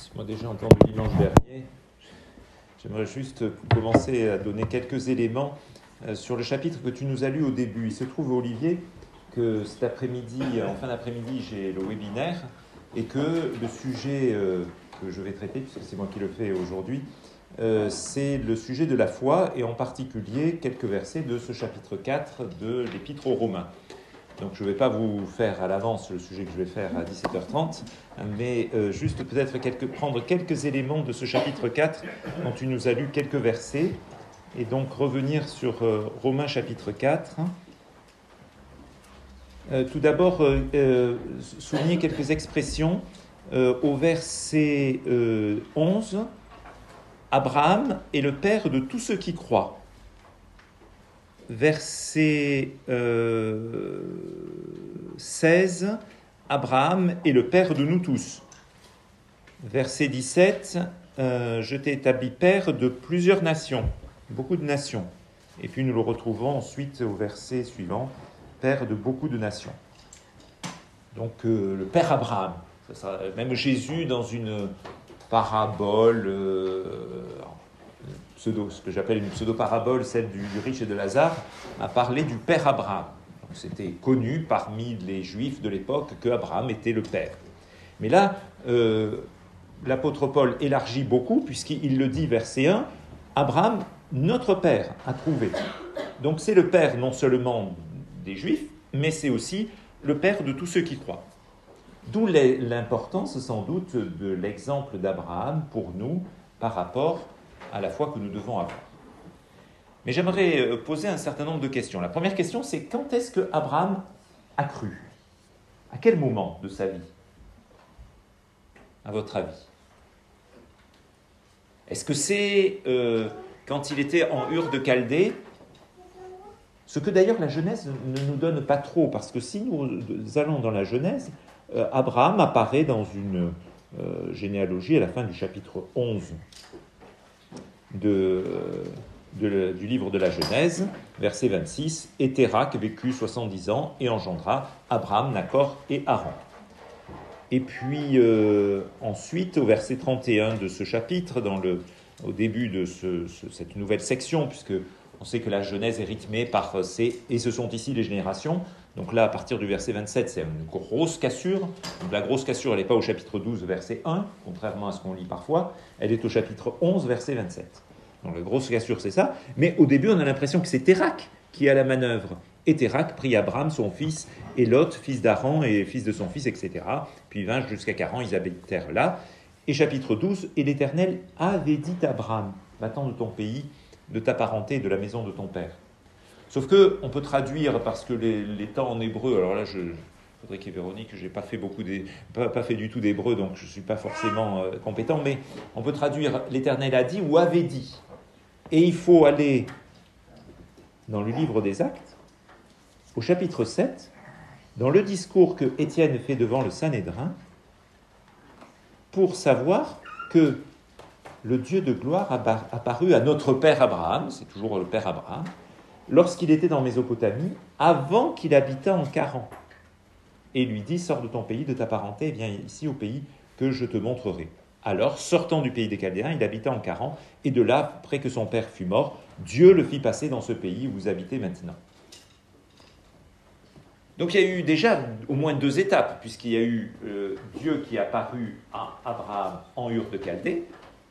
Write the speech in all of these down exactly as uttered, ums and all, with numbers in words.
Ce qu'on a déjà entendu dimanche dernier, j'aimerais juste commencer à donner quelques éléments sur le chapitre que tu nous as lu au début. Il se trouve, Olivier, que cet après-midi, en fin d'après-midi, j'ai le webinaire et que le sujet euh, que je vais traiter, puisque c'est moi qui le fais aujourd'hui, euh, c'est le sujet de la foi et en particulier quelques versets de ce chapitre quatre de l'Épître aux Romains. Donc je ne vais pas vous faire à l'avance le sujet que je vais faire à dix-sept heures trente, mais euh, juste peut-être quelques, prendre quelques éléments de ce chapitre quatre dont tu nous as lu quelques versets et donc revenir sur euh, Romains chapitre quatre. Euh, tout d'abord, euh, euh, souligner quelques expressions. Euh, au verset euh, onze, Abraham est le père de tous ceux qui croient. Verset euh, seize, Abraham est le père de nous tous. Verset dix-sept, euh, je t'ai établi père de plusieurs nations, beaucoup de nations. Et puis nous le retrouvons ensuite au verset suivant, père de beaucoup de nations. Donc euh, le père Abraham, ça sera, même Jésus dans une parabole, euh, pseudo, ce que j'appelle une pseudo-parabole, celle du, du riche et de Lazare, a parlé du père Abraham. Donc, c'était connu parmi les Juifs de l'époque que Abraham était le père. Mais là, euh, l'apôtre Paul élargit beaucoup, puisqu'il le dit, verset un, Abraham, notre père, a trouvé. Donc c'est le père non seulement des Juifs, mais c'est aussi le père de tous ceux qui croient. D'où l'importance, sans doute, de l'exemple d'Abraham pour nous par rapport à la foi que nous devons avoir. Mais j'aimerais poser un certain nombre de questions. La première question, c'est quand est-ce que Abraham a cru ? À quel moment de sa vie ? À votre avis ? Est-ce que c'est euh, quand il était en Ur de Chaldée ? Ce que d'ailleurs la Genèse ne nous donne pas trop, parce que si nous allons dans la Genèse, euh, Abraham apparaît dans une euh, généalogie à la fin du chapitre onze de, de, du livre de la Genèse, verset vingt-six, « Et Térak vécut soixante-dix ans et engendra Abraham, Nachor et Haran. » Et puis euh, ensuite, au verset trente et un de ce chapitre, dans le, au début de ce, ce, cette nouvelle section, puisque on sait que la Genèse est rythmée par ces « et ce sont ici les générations ». Donc là, à partir du verset vingt-sept, c'est une grosse cassure. Donc la grosse cassure, elle n'est pas au chapitre douze, verset un, contrairement à ce qu'on lit parfois. Elle est au chapitre onze, verset vingt-sept. Donc la grosse cassure, c'est ça. Mais au début, on a l'impression que c'est Térak qui est à la manœuvre. Et Térak prit Abraham, son fils, et Lot, fils d'Haran et fils de son fils, et cetera. Puis ils vinrent jusqu'à Charan, ils habitèrent là. Et chapitre douze, « Et l'Éternel avait dit à Abraham, va-t'en de ton pays, de ta parenté, de la maison de ton père. » Sauf qu'on peut traduire, parce que les, les temps en hébreu, alors là, je faudrait qu'il y ait Véronique, je n'ai pas fait, beaucoup des, pas, pas fait du tout d'hébreu, donc je ne suis pas forcément euh, compétent, mais on peut traduire « l'Éternel a dit » ou « avait dit ». Et il faut aller dans le livre des Actes, au chapitre sept, dans le discours que Étienne fait devant le Sanhédrin, pour savoir que le Dieu de gloire apparut à notre père Abraham, c'est toujours le père Abraham, lorsqu'il était dans Mésopotamie, avant qu'il habitât en Charan. Et lui dit, sors de ton pays, de ta parenté, et viens ici au pays que je te montrerai. Alors, sortant du pays des Chaldéens, il habita en Charan, et de là, après que son père fut mort, Dieu le fit passer dans ce pays où vous habitez maintenant. Donc il y a eu déjà au moins deux étapes, puisqu'il y a eu euh, Dieu qui est apparu à Abraham en Ur de Chaldée.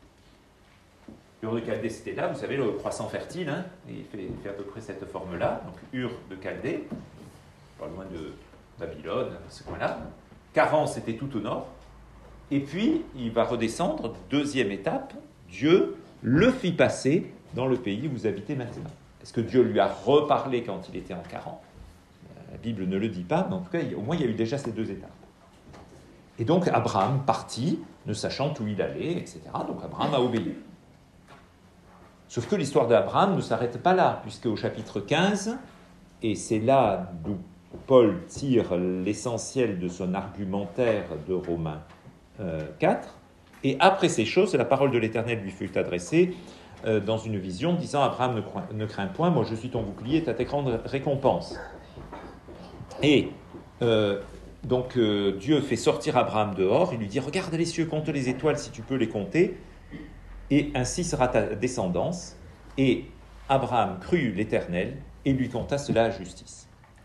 Ur de Chaldée, c'était là, vous savez, le croissant fertile, hein, il fait, il fait à peu près cette forme-là, donc Ur de Chaldée, pas loin de Babylone, ce coin-là. Charan, c'était tout au nord. Et puis, il va redescendre, deuxième étape, Dieu le fit passer dans le pays où vous habitez maintenant. Est-ce que Dieu lui a reparlé quand il était en Charan ? La Bible ne le dit pas, mais en tout cas, au moins, il y a eu déjà ces deux étapes. Et donc, Abraham partit, ne sachant où il allait, et cetera. Donc, Abraham a obéi. Sauf que l'histoire d'Abraham ne s'arrête pas là, puisque au chapitre quinze, et c'est là d'où Paul tire l'essentiel de son argumentaire de Romains euh, quatre, et après ces choses, la parole de l'Éternel lui fut adressée euh, dans une vision, disant « Abraham, ne, crois, ne crains point, moi je suis ton bouclier, ta très grande récompense. » Et euh, donc euh, Dieu fait sortir Abraham dehors, il lui dit « Regarde les cieux, compte les étoiles si tu peux les compter, et ainsi sera ta descendance. » Et Abraham crut l'Éternel et lui compta cela à justice.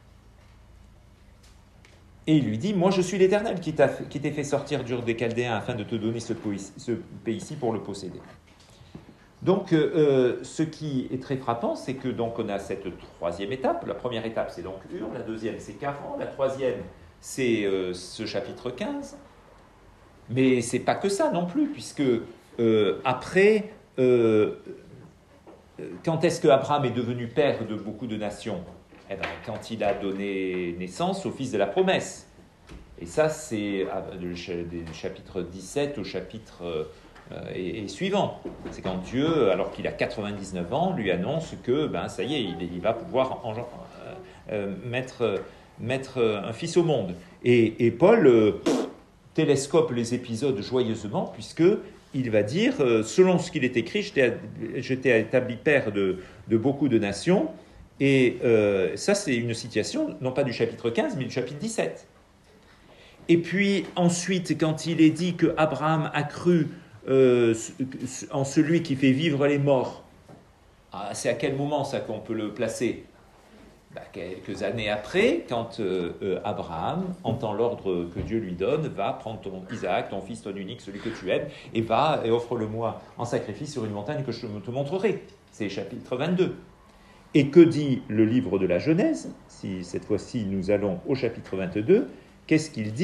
Et il lui dit « Moi je suis l'Éternel qui, t'a, qui t'ai fait sortir d'Ur des Chaldéens afin de te donner ce pays, ce pays-ci pour le posséder. » Donc, euh, ce qui est très frappant, c'est que donc on a cette troisième étape. La première étape, c'est donc Ur. La deuxième, c'est Charan. La troisième, c'est euh, ce chapitre quinze. Mais c'est pas que ça non plus, puisque euh, après, euh, quand est-ce que Abraham est devenu père de beaucoup de nations ? Eh bien, quand il a donné naissance au fils de la promesse. Et ça, c'est du chapitre dix-sept au chapitre euh, et, et suivant. C'est quand Dieu, alors qu'il a quatre-vingt-dix-neuf ans, lui annonce que, ben, ça y est, il, il va pouvoir en, euh, mettre, mettre un fils au monde. Et, et Paul euh, pff, télescope les épisodes joyeusement, puisqu'il va dire, euh, selon ce qu'il est écrit, je t'ai, je t'ai établi père de, de beaucoup de nations. Et euh, ça, c'est une citation, non pas du chapitre quinze, mais du chapitre dix-sept. Et puis ensuite, quand il est dit que Abraham a cru euh, en celui qui fait vivre les morts, ah, c'est à quel moment ça qu'on peut le placer ? Ben, quelques années après, quand euh, euh, Abraham entend l'ordre que Dieu lui donne, va prendre ton Isaac, ton fils, ton unique, celui que tu aimes, et va et offre-le-moi en sacrifice sur une montagne que je te montrerai. C'est chapitre vingt-deux. Et que dit le livre de la Genèse ? Si cette fois-ci nous allons au chapitre vingt-deux, qu'est-ce qu'il dit ?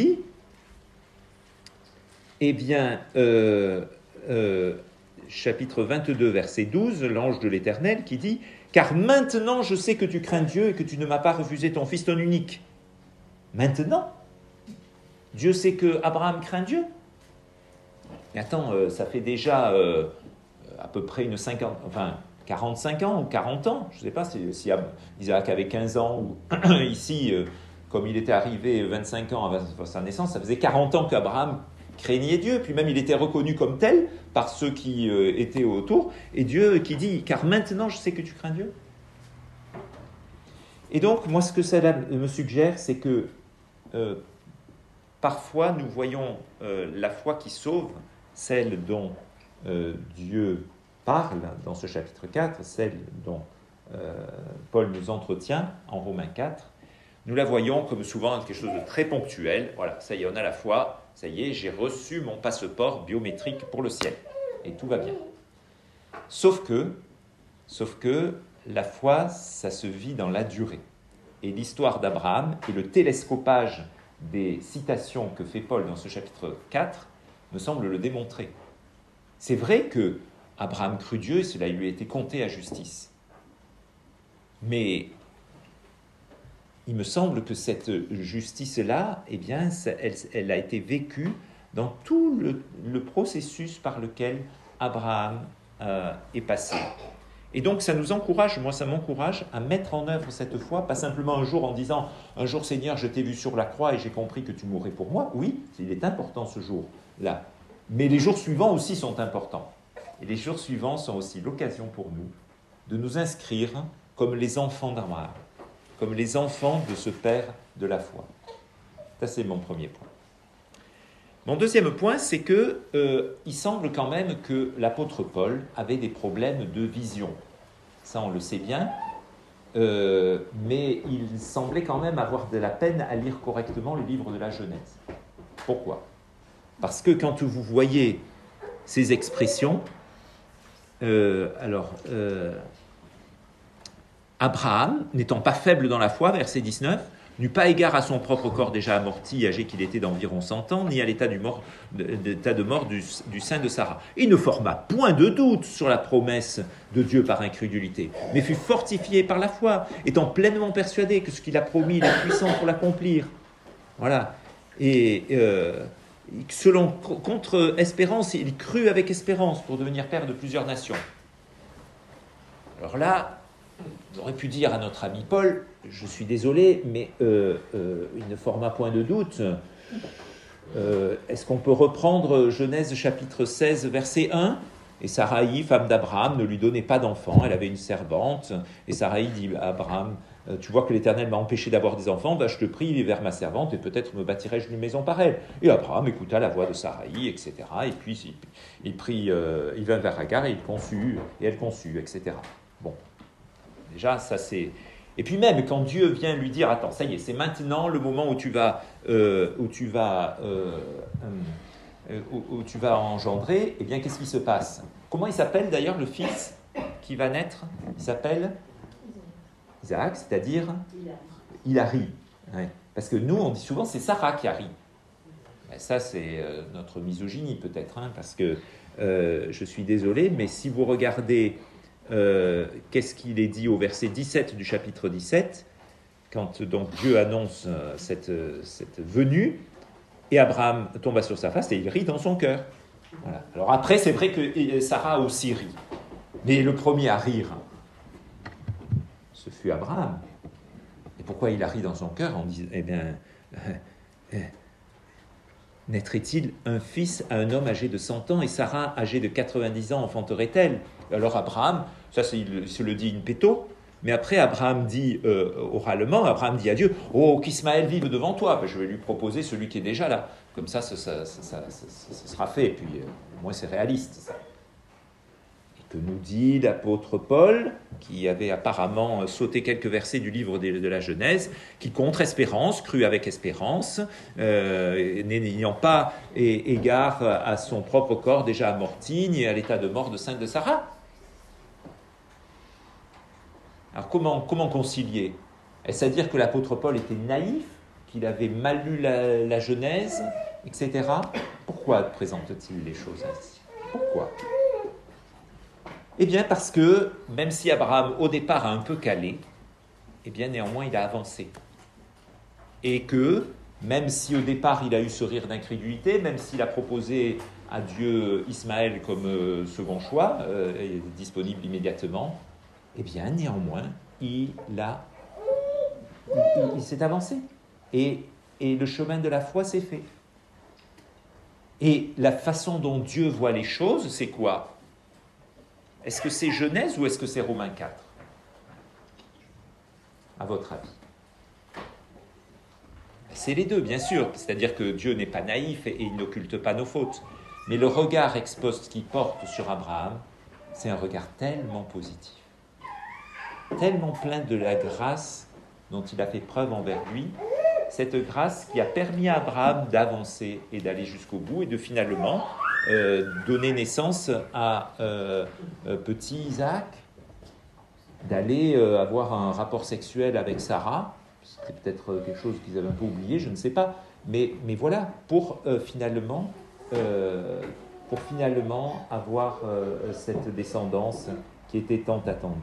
Eh bien, euh, euh, chapitre vingt-deux, verset douze, l'ange de l'Éternel qui dit « Car maintenant je sais que tu crains Dieu et que tu ne m'as pas refusé ton fils, ton unique. » Maintenant, Dieu sait que Abraham craint Dieu. Mais attends, euh, ça fait déjà euh, à peu près une cinquante, enfin, quarante-cinq ans ou quarante ans, je ne sais pas si, si Isaac avait quinze ans ou ici, euh, comme il était arrivé vingt-cinq ans avant sa naissance, ça faisait quarante ans qu'Abraham craignait Dieu, puis même il était reconnu comme tel par ceux qui euh, étaient autour, et Dieu qui dit « Car maintenant je sais que tu crains Dieu ». Et donc, moi ce que ça me suggère, c'est que euh, parfois nous voyons euh, la foi qui sauve, celle dont euh, Dieu parle dans ce chapitre quatre, celle dont euh, Paul nous entretient en Romains quatre, nous la voyons comme souvent quelque chose de très ponctuel. Voilà, ça y est, on a la foi, ça y est, j'ai reçu mon passeport biométrique pour le ciel. Et tout va bien. Sauf que, sauf que la foi, ça se vit dans la durée. Et l'histoire d'Abraham et le télescopage des citations que fait Paul dans ce chapitre quatre me semble le démontrer. C'est vrai que Abraham crut Dieu et cela lui a été compté à justice. Mais il me semble que cette justice-là, eh bien, elle, elle a été vécue dans tout le, le processus par lequel Abraham euh, est passé. Et donc, ça nous encourage, moi, ça m'encourage à mettre en œuvre cette foi, pas simplement un jour en disant « Un jour, Seigneur, je t'ai vu sur la croix et j'ai compris que tu mourrais pour moi. » Oui, il est important ce jour-là. Mais les jours suivants aussi sont importants. Et les jours suivants sont aussi l'occasion pour nous de nous inscrire comme les enfants d'Abraham, comme les enfants de ce Père de la foi. Ça, c'est mon premier point. Mon deuxième point, c'est qu'il euh, semble quand même que l'apôtre Paul avait des problèmes de vision. Ça, on le sait bien. Euh, mais il semblait quand même avoir de la peine à lire correctement le livre de la Genèse. Pourquoi ? Parce que quand vous voyez ces expressions, euh, alors, euh, Abraham, n'étant pas faible dans la foi, verset dix-neuf, n'eut pas égard à son propre corps déjà amorti, âgé qu'il était d'environ cent ans, ni à l'état, du mort, de, l'état de mort du, du sein de Sarah. Il ne forma point de doute sur la promesse de Dieu par incrédulité, mais fut fortifié par la foi, étant pleinement persuadé que ce qu'il a promis, il est puissant pour l'accomplir. Voilà. Et euh, selon contre espérance, il crut avec espérance pour devenir père de plusieurs nations. Alors là, on aurait pu dire à notre ami Paul, je suis désolé, mais euh, euh, il ne forma point de doute. Euh, est-ce qu'on peut reprendre Genèse chapitre seize, verset un ? Et Saraï, femme d'Abraham, ne lui donnait pas d'enfants. Elle avait une servante. Et Saraï dit à Abraham, tu vois que l'Éternel m'a empêché d'avoir des enfants, ben je te prie, il vers ma servante et peut-être me bâtirai-je une maison par elle. Et Abraham écouta la voix de Saraï, et cetera. Et puis il, il, prit, euh, il vint vers Agar et il conçut, et elle conçut, et cetera. Bon, déjà, ça c'est... Et puis même, quand Dieu vient lui dire, attends, ça y est, c'est maintenant le moment où tu vas, euh, où tu vas, euh, euh, où, où tu vas engendrer, eh bien, qu'est-ce qui se passe? Comment il s'appelle d'ailleurs le fils qui va naître? Il s'appelle Isaac, c'est-à-dire Hilari. Ouais. Parce que nous, on dit souvent, c'est Sarah qui a ri. Ben, ça, c'est euh, notre misogynie peut-être, hein, parce que euh, je suis désolé, mais si vous regardez... Euh, qu'est-ce qu'il est dit au verset dix-sept du chapitre dix-sept, quand donc Dieu annonce euh, cette, cette venue, et Abraham tomba sur sa face et il rit dans son cœur. Voilà. Alors après, c'est vrai que Sarah aussi rit, mais le premier à rire, ce fut Abraham. Et pourquoi il a ri dans son cœur? On dit, eh bien, euh, euh, naîtrait-il un fils à un homme âgé de cent ans et Sarah âgée de quatre-vingt-dix ans enfanterait-elle? Alors Abraham, ça c'est, il se le dit in petto, mais après Abraham dit euh, oralement, Abraham dit à Dieu, oh qu'Ismaël vive devant toi, ben, je vais lui proposer celui qui est déjà là, comme ça ça, ça, ça, ça, ça, ça sera fait, et puis euh, au moins c'est réaliste ça. Et que nous dit l'apôtre Paul, qui avait apparemment sauté quelques versets du livre de, de la Genèse, qui contre espérance, crut avec espérance, euh, n'ayant pas égard à son propre corps déjà amorti, ni à l'état de mort de sein de Sarah. Alors comment, comment concilier? Est-ce à dire que l'apôtre Paul était naïf, qu'il avait mal lu la, la Genèse, et cetera. Pourquoi présente-t-il les choses ainsi? Pourquoi? Eh bien parce que, même si Abraham au départ a un peu calé, eh bien néanmoins il a avancé. Et que, même si au départ il a eu ce rire d'incrédulité, même s'il a proposé à Dieu Ismaël comme euh, second choix, euh, et disponible immédiatement, eh bien, néanmoins, il, a, il, il, il s'est avancé. Et, et le chemin de la foi s'est fait. Et la façon dont Dieu voit les choses, c'est quoi? Est-ce que c'est Genèse ou est-ce que c'est Romains quatre? À votre avis? C'est les deux, bien sûr. C'est-à-dire que Dieu n'est pas naïf et, et il n'occulte pas nos fautes. Mais le regard ex post qu'il porte sur Abraham, c'est un regard tellement positif, tellement plein de la grâce dont il a fait preuve envers lui, cette grâce qui a permis à Abraham d'avancer et d'aller jusqu'au bout et de finalement euh, donner naissance à euh, euh, petit Isaac, d'aller euh, avoir un rapport sexuel avec Sarah. C'était peut-être quelque chose qu'ils avaient un peu oublié, je ne sais pas, mais, mais voilà, pour euh, finalement euh, pour finalement avoir euh, cette descendance qui était tant attendue.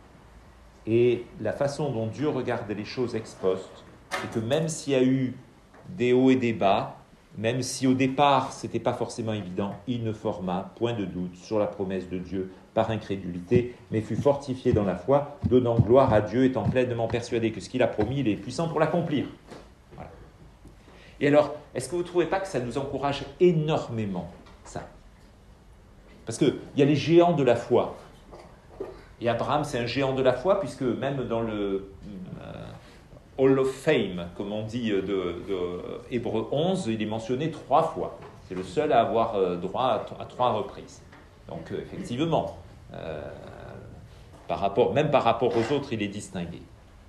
Et la façon dont Dieu regarde les choses ex post, c'est que même s'il y a eu des hauts et des bas, même si au départ ce n'était pas forcément évident, il ne forma point de doute sur la promesse de Dieu par incrédulité, mais fut fortifié dans la foi, donnant gloire à Dieu, étant pleinement persuadé que ce qu'il a promis, il est puissant pour l'accomplir. Voilà. Et alors, est-ce que vous ne trouvez pas que ça nous encourage énormément, ça? Parce qu'il y a les géants de la foi. Et Abraham, c'est un géant de la foi, puisque même dans le euh, Hall of Fame, comme on dit de, de Hébreux onze, il est mentionné trois fois. C'est le seul à avoir euh, droit à, à trois reprises. Donc, euh, effectivement, euh, par rapport, même par rapport aux autres, il est distingué.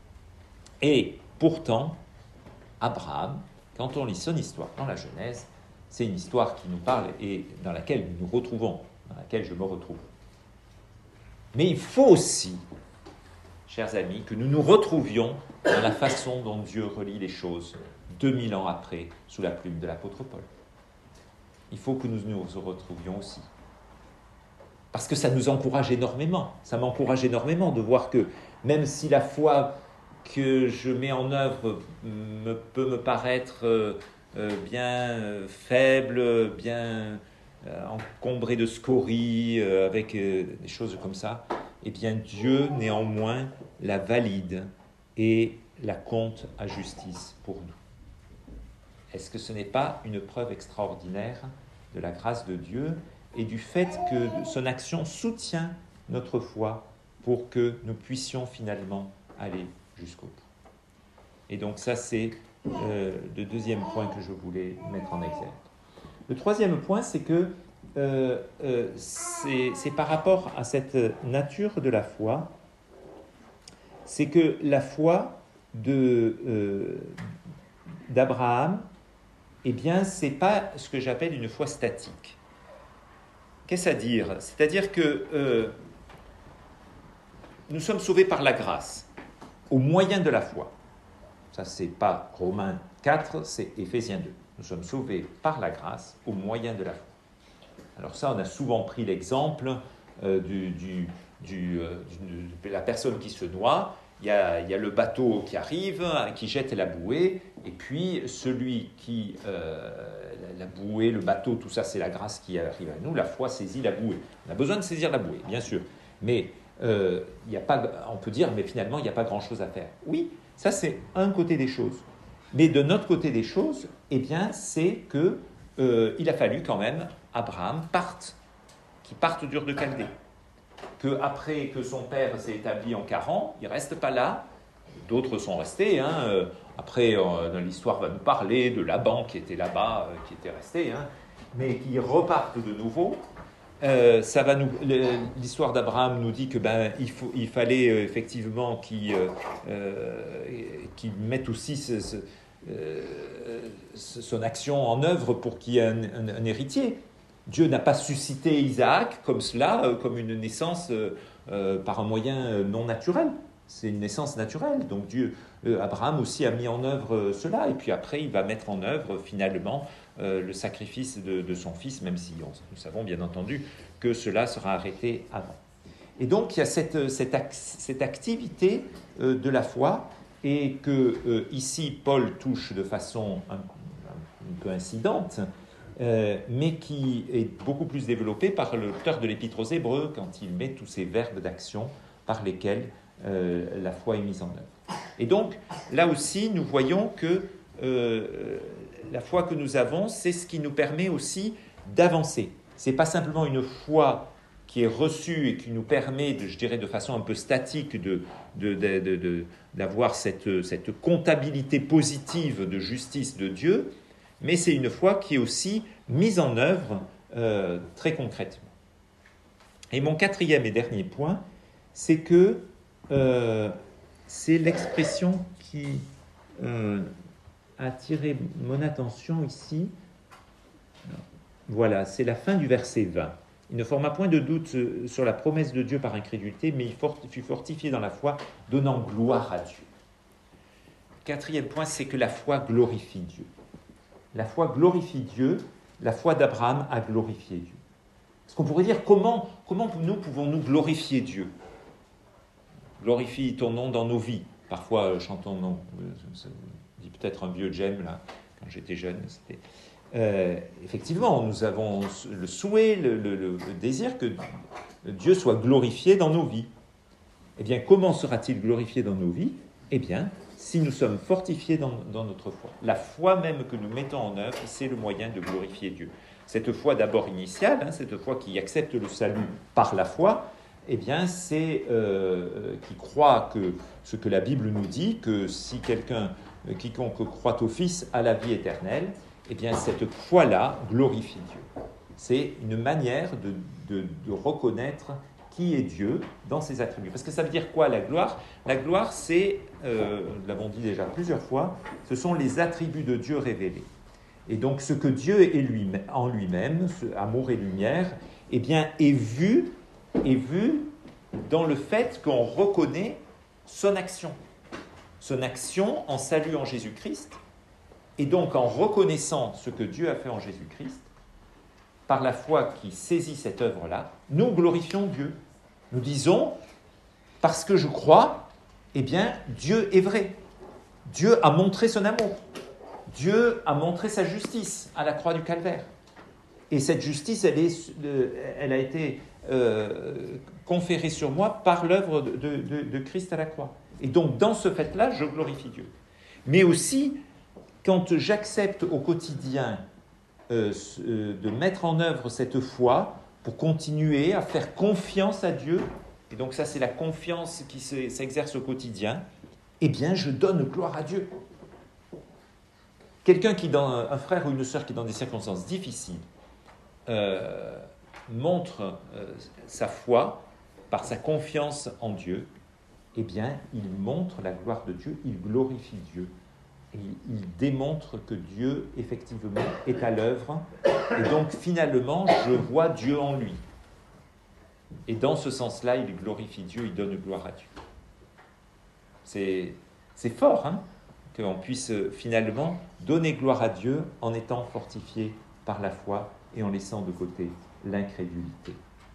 Et pourtant, Abraham, quand on lit son histoire dans la Genèse, c'est une histoire qui nous parle et dans laquelle nous nous retrouvons, dans laquelle je me retrouve. Mais il faut aussi, chers amis, que nous nous retrouvions dans la façon dont Dieu relie les choses deux mille ans après, sous la plume de l'apôtre Paul. Il faut que nous nous retrouvions aussi. Parce que ça nous encourage énormément. Ça m'encourage énormément de voir que même si la foi que je mets en œuvre me, peut me paraître euh, bien euh, faible, bien euh, encombrée de scories, euh, avec euh, des choses comme ça, eh bien Dieu néanmoins la valide et la compte à justice pour nous. Est-ce que ce n'est pas une preuve extraordinaire de la grâce de Dieu et du fait que son action soutient notre foi pour que nous puissions finalement aller jusqu'au bout. Et donc ça, c'est euh, le deuxième point que je voulais mettre en exergue. Le troisième point, c'est que euh, euh, c'est, c'est par rapport à cette nature de la foi, c'est que la foi de, euh, d'Abraham, eh bien, c'est pas ce que j'appelle une foi statique. Qu'est-ce à dire ? C'est-à-dire que euh, nous sommes sauvés par la grâce, au moyen de la foi. Ça, c'est pas Romains quatre, c'est Éphésiens deux. Nous sommes sauvés par la grâce, au moyen de la foi. Alors ça, on a souvent pris l'exemple euh, du, du, du, euh, de la personne qui se noie. Il y, a, il y a le bateau qui arrive, qui jette la bouée, et puis celui qui, euh, la, la bouée, le bateau, tout ça, c'est la grâce qui arrive à nous. La foi saisit la bouée. On a besoin de saisir la bouée, bien sûr. Mais euh, il y a pas, on peut dire, mais finalement, il n'y a pas grand-chose à faire. Oui, ça, c'est un côté des choses. Mais de notre côté des choses, eh bien, c'est que euh, il a fallu quand même Abraham parte, qu'il parte d'Ur de Chaldée. Qu'après que son père s'est établi en Charan, il ne reste pas là. D'autres sont restés. Hein. Après, euh, l'histoire va nous parler de Laban qui était là-bas, euh, qui était resté, hein. Mais qui repartent de nouveau. Euh, ça va nous, l'histoire d'Abraham nous dit que ben il, faut, il fallait euh, effectivement qu'il, euh, euh, qu'il mette aussi ce, ce, euh, son action en œuvre pour qu'il y ait un, un, un héritier. Dieu n'a pas suscité Isaac comme cela, euh, comme une naissance euh, euh, par un moyen non naturel. C'est une naissance naturelle. Donc Dieu, euh, Abraham aussi a mis en œuvre euh, cela. Et puis après, il va mettre en œuvre finalement euh, le sacrifice de, de son fils, même si on, nous savons bien entendu que cela sera arrêté avant. Et donc il y a cette, cette, cette activité euh, de la foi et que euh, ici Paul touche de façon un, un peu incidente, Euh, mais qui est beaucoup plus développé par l'auteur de l'Épître aux Hébreux quand il met tous ces verbes d'action par lesquels euh, la foi est mise en œuvre. Et donc, là aussi, nous voyons que euh, la foi que nous avons, c'est ce qui nous permet aussi d'avancer. Ce n'est pas simplement une foi qui est reçue et qui nous permet, de, je dirais de façon un peu statique, de, de, de, de, de, d'avoir cette, cette comptabilité positive de justice de Dieu, mais c'est une foi qui est aussi mise en œuvre euh, très concrètement. Et mon quatrième et dernier point, c'est que euh, c'est l'expression qui euh, a attiré mon attention ici. Voilà, c'est la fin du verset vingt. Il ne forma point de doute sur la promesse de Dieu par incrédulité, mais il fut fortifié dans la foi, donnant gloire à Dieu. Quatrième point, c'est que la foi glorifie Dieu. La foi glorifie Dieu, la foi d'Abraham a glorifié Dieu. Parce qu'on pourrait dire, comment, comment nous pouvons-nous glorifier Dieu ? Glorifie ton nom dans nos vies. Parfois, euh, chantons-nous, ça dit peut-être un vieux Jem, là, quand j'étais jeune. C'était... Euh, effectivement, nous avons le souhait, le, le, le désir que Dieu soit glorifié dans nos vies. Eh bien, comment sera-t-il glorifié dans nos vies ? Eh bien, si nous sommes fortifiés dans, dans notre foi. La foi même que nous mettons en œuvre, c'est le moyen de glorifier Dieu. Cette foi d'abord initiale, hein, cette foi qui accepte le salut par la foi, eh bien, c'est euh, qui croit que ce que la Bible nous dit, que si quelqu'un, quiconque croit au Fils a la vie éternelle, eh bien, cette foi-là glorifie Dieu. C'est une manière de, de, de reconnaître qui est Dieu dans ses attributs. Parce que ça veut dire quoi, la gloire ? La gloire, c'est, euh, nous l'avons dit déjà plusieurs fois, ce sont les attributs de Dieu révélés. Et donc, ce que Dieu est lui, en lui-même, ce amour et lumière, eh bien, est vu, est vu dans le fait qu'on reconnaît son action. Son action en saluant Jésus-Christ, et donc en reconnaissant ce que Dieu a fait en Jésus-Christ, par la foi qui saisit cette œuvre-là, nous glorifions Dieu. Nous disons, parce que je crois, eh bien, Dieu est vrai. Dieu a montré son amour. Dieu a montré sa justice à la croix du Calvaire. Et cette justice, elle, est, elle a été euh, conférée sur moi par l'œuvre de, de, de Christ à la croix. Et donc, dans ce fait-là, je glorifie Dieu. Mais aussi, quand j'accepte au quotidien euh, de mettre en œuvre cette foi pour continuer à faire confiance à Dieu, et donc ça c'est la confiance qui s'exerce au quotidien, eh bien je donne gloire à Dieu. Quelqu'un qui, dans un frère ou une sœur qui, dans des circonstances difficiles, euh, montre euh, sa foi par sa confiance en Dieu, eh bien, il montre la gloire de Dieu, il glorifie Dieu. Et il démontre que Dieu, effectivement, est à l'œuvre. Et donc, finalement, je vois Dieu en lui. Et dans ce sens-là, il glorifie Dieu, il donne gloire à Dieu. C'est, c'est fort, hein, qu'on puisse finalement donner gloire à Dieu en étant fortifié par la foi et en laissant de côté l'incrédulité.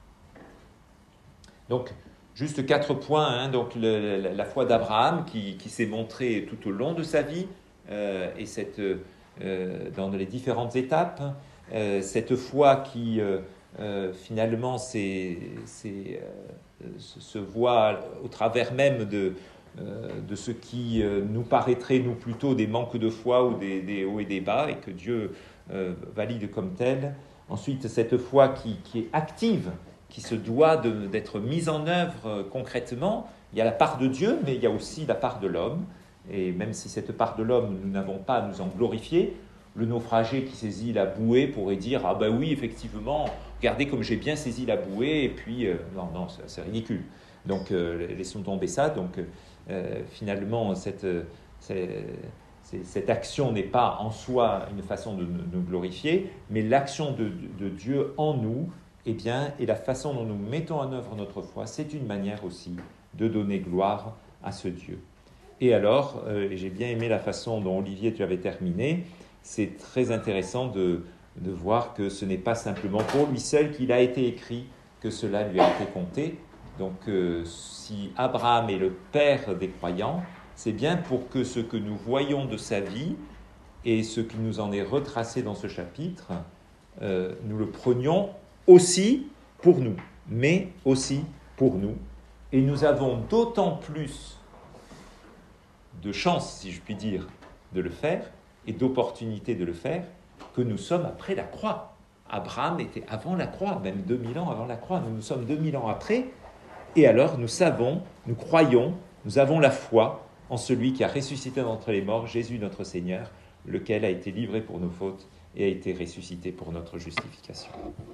Donc, juste quatre points, hein, donc le, la, la foi d'Abraham qui, qui s'est montrée tout au long de sa vie, euh, et cette, euh, dans les différentes étapes, euh, cette foi qui euh, euh, finalement c'est, c'est, euh, se voit au travers même de, euh, de ce qui euh, nous paraîtrait nous plutôt des manques de foi ou des, des hauts et des bas, et que Dieu euh, valide comme tel. Ensuite, cette foi qui, qui est active, qui se doit de, d'être mise en œuvre euh, concrètement. Il y a la part de Dieu, mais il y a aussi la part de l'homme. Et même si cette part de l'homme, nous n'avons pas à nous en glorifier, le naufragé qui saisit la bouée pourrait dire « Ah ben oui, effectivement, regardez comme j'ai bien saisi la bouée, et puis... Euh, » Non, non, c'est, c'est ridicule. Donc, euh, laissons tomber ça. Donc, euh, finalement, cette, cette, cette action n'est pas en soi une façon de nous glorifier, mais l'action de, de Dieu en nous, eh bien, et la façon dont nous mettons en œuvre notre foi, c'est une manière aussi de donner gloire à ce Dieu. Et alors, euh, et j'ai bien aimé la façon dont Olivier, tu avais terminé, c'est très intéressant de, de voir que ce n'est pas simplement pour lui seul qu'il a été écrit, que cela lui a été compté. Donc, euh, si Abraham est le père des croyants, c'est bien pour que ce que nous voyons de sa vie et ce qui nous en est retracé dans ce chapitre, euh, nous le prenions aussi pour nous, mais aussi pour nous. Et nous avons d'autant plus de chance, si je puis dire, de le faire, et d'opportunité de le faire, que nous sommes après la croix. Abraham était avant la croix, même deux mille ans avant la croix. Nous, nous sommes deux mille ans après, et alors nous savons, nous croyons, nous avons la foi en celui qui a ressuscité d'entre les morts, Jésus notre Seigneur, lequel a été livré pour nos fautes et a été ressuscité pour notre justification.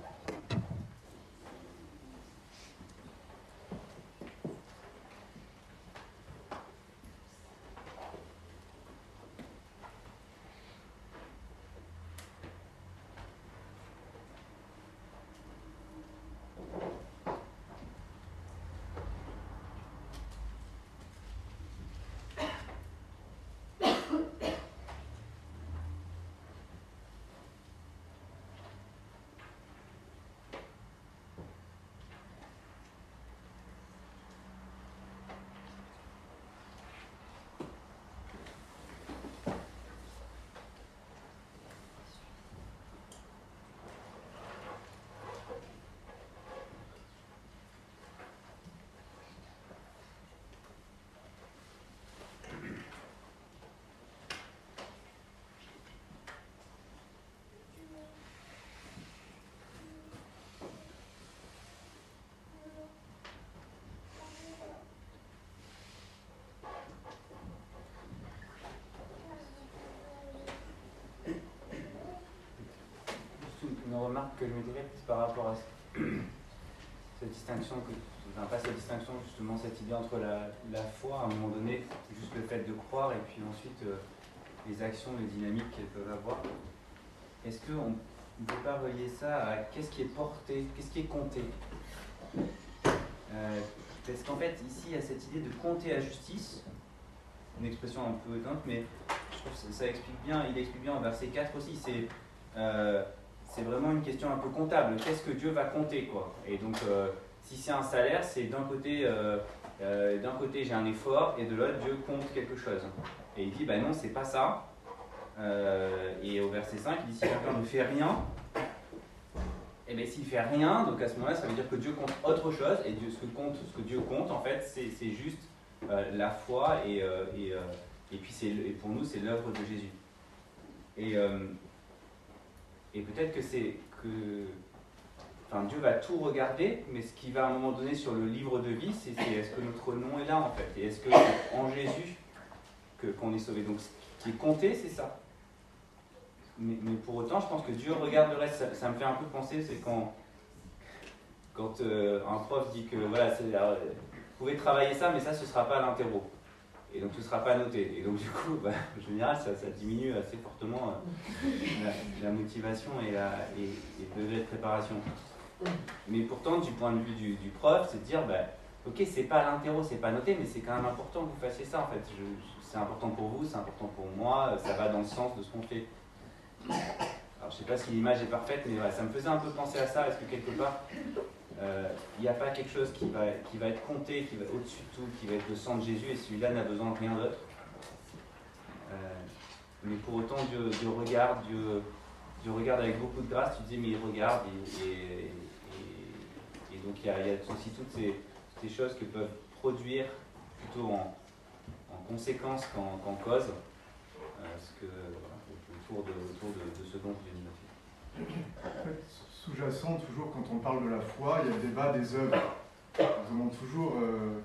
Une remarque que je me dirais par rapport à cette distinction, que, enfin pas cette distinction, justement cette idée entre la, la foi à un moment donné, juste le fait de croire, et puis ensuite euh, les actions, les dynamiques qu'elles peuvent avoir. Est-ce qu'on ne peut pas relier ça à qu'est-ce qui est porté, qu'est-ce qui est compté euh, Parce qu'en fait, ici, il y a cette idée de compter à justice, une expression un peu éteinte, mais je trouve que ça, ça explique bien, il explique bien en verset quatre aussi, c'est... Euh, c'est vraiment une question un peu comptable. Qu'est-ce que Dieu va compter, quoi? Et donc, euh, si c'est un salaire, c'est d'un côté, euh, euh, d'un côté j'ai un effort, et de l'autre, Dieu compte quelque chose. Et il dit, ben non, c'est pas ça. Euh, et au verset cinq, il dit, si quelqu'un ne fait rien, et bien s'il fait rien, donc à ce moment-là, ça veut dire que Dieu compte autre chose, et Dieu, ce, que compte, ce que Dieu compte, en fait, c'est, c'est juste euh, la foi, et, euh, et, euh, et puis c'est, et pour nous, c'est l'œuvre de Jésus. Et... Euh, et peut-être que c'est que enfin, Dieu va tout regarder, mais ce qui va à un moment donné sur le livre de vie, c'est, c'est est-ce que notre nom est là en fait, et est-ce que c'est en Jésus que, qu'on est sauvé. Donc ce qui est compté, c'est ça. Mais, mais pour autant, je pense que Dieu regarde le reste. Ça, ça me fait un peu penser, c'est quand, quand euh, un prof dit que voilà, c'est, euh, vous pouvez travailler ça, mais ça, ce ne sera pas à l'interro. Et donc, ce ne sera pas noté. Et donc, du coup, bah, en général, ça, ça diminue assez fortement euh, la, la motivation et, la, et, et le degré de préparation. Mais pourtant, du point de vue du, du prof, c'est de dire, bah, ok, c'est pas à l'interro, c'est pas noté, mais c'est quand même important que vous fassiez ça, en fait. Je, c'est important pour vous, c'est important pour moi, ça va dans le sens de ce qu'on fait. Alors, je sais pas si l'image est parfaite, mais ouais, ça me faisait un peu penser à ça. Est-ce que quelque part, il euh, n'y a pas quelque chose qui va, qui va être compté, qui va être au-dessus de tout, qui va être le sang de Jésus, et celui-là n'a besoin de rien d'autre. Euh, mais pour autant, Dieu, Dieu regarde, Dieu, Dieu regarde avec beaucoup de grâce. Tu dis, mais il regarde, et, et, et, et donc il y, a, il y a aussi toutes ces, ces choses que peuvent produire plutôt en, en conséquence qu'en, qu'en cause, euh, ce que, voilà, autour, de, autour de, de ce dont tu viens de dire. En fait, sous-jacent, toujours quand on parle de la foi, il y a le débat des œuvres. On demande toujours, euh,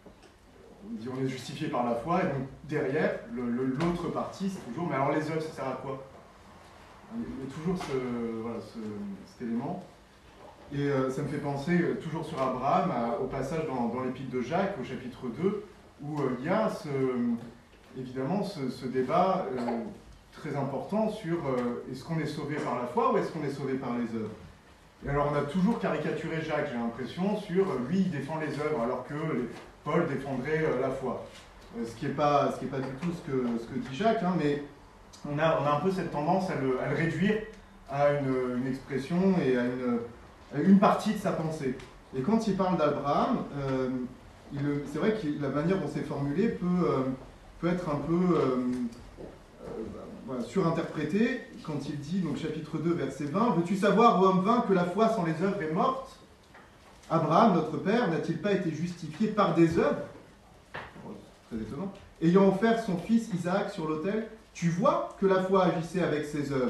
on dit on est justifié par la foi, et donc derrière, le, le, l'autre partie, c'est toujours, mais alors les œuvres, ça sert à quoi? Il y a toujours ce, voilà, ce, cet élément. Et euh, ça me fait penser, euh, toujours sur Abraham, à, au passage dans, dans l'épître de Jacques, au chapitre deux, où euh, il y a ce, évidemment ce, ce débat euh, très important sur euh, est-ce qu'on est sauvé par la foi ou est-ce qu'on est sauvé par les œuvres. Et alors on a toujours caricaturé Jacques, j'ai l'impression, sur euh, lui il défend les œuvres alors que les, Paul défendrait euh, la foi. Euh, ce qui n'est pas, ce qui est pas du tout ce que, ce que dit Jacques, hein, mais on a, on a un peu cette tendance à le, à le réduire à une, une expression et à une, à une partie de sa pensée. Et quand il parle d'Abraham, euh, il, c'est vrai que la manière dont c'est formulé peut, euh, peut être un peu euh, euh, voilà, surinterprétée quand il dit, donc chapitre deux, verset vingt, « Veux-tu savoir, ô homme vain, que la foi sans les œuvres est morte ? Abraham, notre père, n'a-t-il pas été justifié par des œuvres ?» Très étonnant. « Ayant offert son fils Isaac sur l'autel, tu vois que la foi agissait avec ses œuvres. »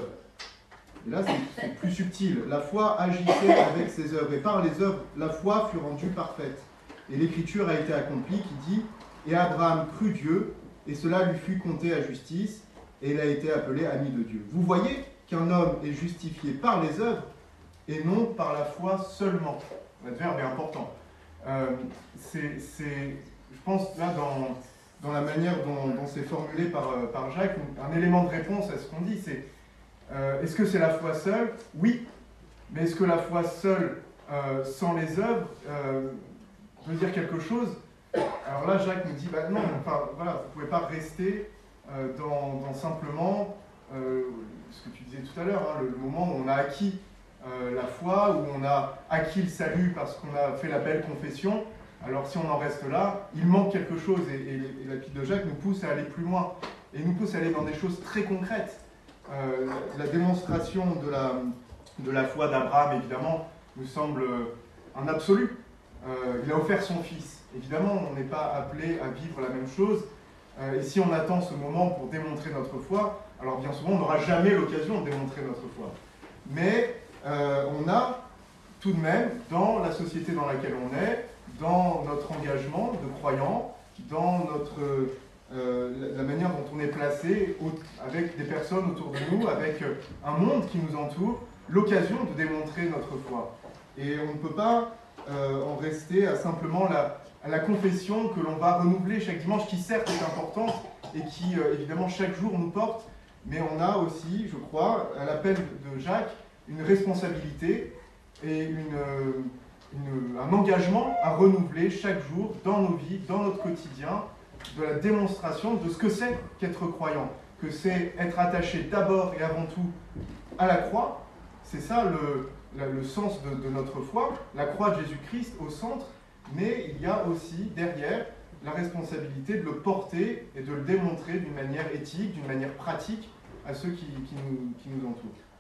Et là, c'est, c'est plus subtil. La foi agissait avec ses œuvres. Et par les œuvres, la foi fut rendue parfaite. Et l'écriture a été accomplie qui dit « Et Abraham crut Dieu, et cela lui fut compté à justice, et il a été appelé ami de Dieu. » Vous voyez qu'un homme est justifié par les œuvres, et non par la foi seulement. L'adverbe est important. Euh, c'est, c'est, je pense, là, dans, dans la manière dont, dont c'est formulé par, par Jacques, un élément de réponse à ce qu'on dit, c'est euh, est-ce que c'est la foi seule? Oui. Mais est-ce que la foi seule, euh, sans les œuvres, euh, veut dire quelque chose? Alors là, Jacques nous dit, bah non, enfin, voilà, vous ne pouvez pas rester euh, dans, dans simplement euh, ce que tu disais tout à l'heure, hein, le, le moment où on a acquis euh, la foi, où on a acquis le salut parce qu'on a fait la belle confession. Alors si on en reste là, il manque quelque chose, et, et, et l'épître de Jacques nous pousse à aller plus loin, et nous pousse à aller dans des choses très concrètes. Euh, la, la démonstration de la, de la foi d'Abraham, évidemment, nous semble un absolu. Euh, il a offert son fils. Évidemment, on n'est pas appelé à vivre la même chose, euh, et si on attend ce moment pour démontrer notre foi, alors bien souvent, on n'aura jamais l'occasion de démontrer notre foi. Mais euh, on a tout de même, dans la société dans laquelle on est, dans notre engagement de croyants, dans notre, euh, la manière dont on est placé au, avec des personnes autour de nous, avec un monde qui nous entoure, l'occasion de démontrer notre foi. Et on ne peut pas euh, en rester à simplement la, à la confession que l'on va renouveler chaque dimanche, qui certes est importante et qui euh, évidemment chaque jour nous porte, mais on a aussi, je crois, à l'appel de Jacques, une responsabilité et une... Euh, Une, un engagement à renouveler chaque jour dans nos vies, dans notre quotidien, de la démonstration de ce que c'est qu'être croyant, que c'est être attaché d'abord et avant tout à la croix. C'est ça le, la, le sens de, de notre foi, la croix de Jésus-Christ au centre, mais il y a aussi derrière la responsabilité de le porter et de le démontrer d'une manière éthique, d'une manière pratique à ceux qui, qui, nous, qui nous entourent.